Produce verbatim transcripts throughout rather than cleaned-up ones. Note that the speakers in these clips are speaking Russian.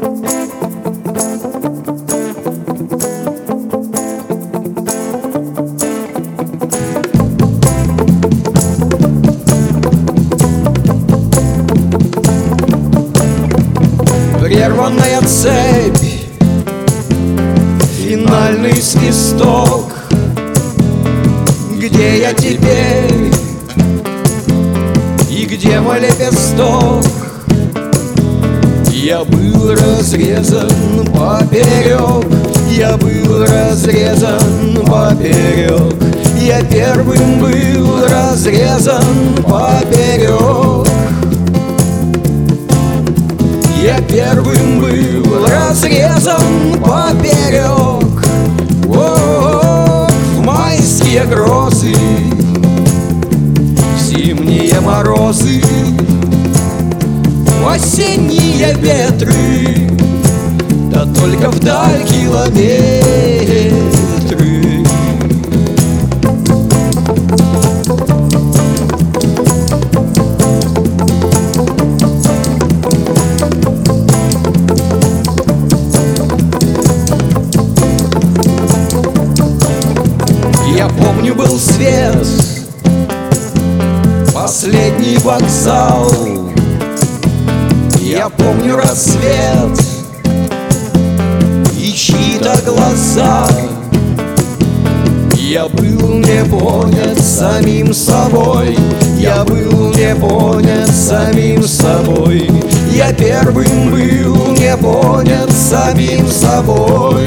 Прерванная цепь, финальный свисток. Где я теперь и где мой лепесток? Я был разрезан поперек, я был разрезан поперек, я первым был разрезан поперек. Я первым был разрезан поперек. О, в майские грозы, в зимние морозы, в осенние ветры, да только вдаль километры. Я помню, был свет, последний вокзал. Я помню рассвет и чьи-то глаза. Я был не понят самим собой, я был не понят самим собой. Я первым был не понят самим собой.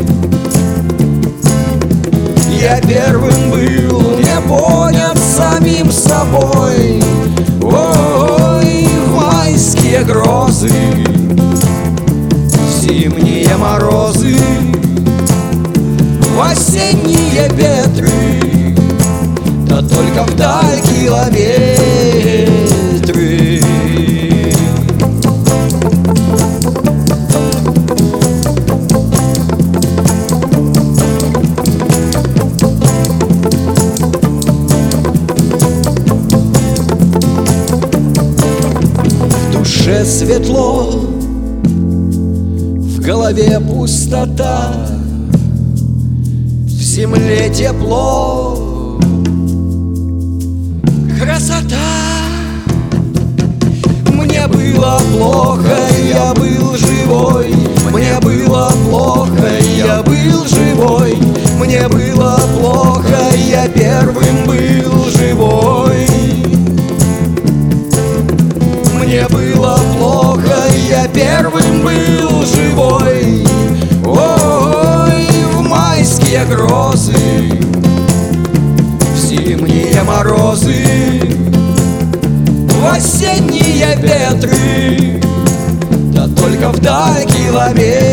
Я первым был не понят самим собой. Ой, в майские грозы, в зимние морозы, в осенние ветры, да только вдаль километры. В душе светло, в голове пустота, в земле тепло, красота. Мне было плохо, я был живой. Мне было плохо, я был живой. Мне было плохо, я первым был живой. Мне было плохо, я первым был живой. Ой, в майские грозы, в зимние морозы, в осенние ветры, да только вдаль километры.